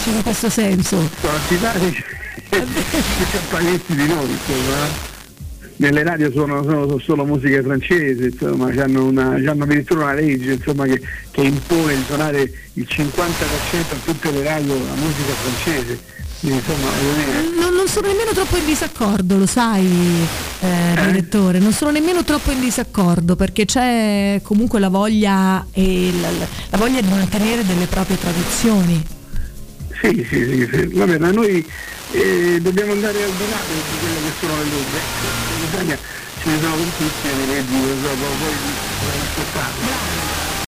antipatici in questo senso. Sono antipatici i campanisti di noi, insomma. Nelle radio sono solo musica francese, insomma, c'hanno addirittura una legge, insomma, che impone di suonare il 50% a tutte le radio la musica francese. Quindi, insomma, non sono nemmeno troppo in disaccordo, lo sai, direttore, non sono nemmeno troppo in disaccordo, perché c'è comunque la voglia e la voglia di mantenere delle proprie tradizioni. Sì. Va bene, noi dobbiamo andare al di là di quelle che sono le leggi. In Italia ce ne sono tantissime le leggi, poi ascoltarle.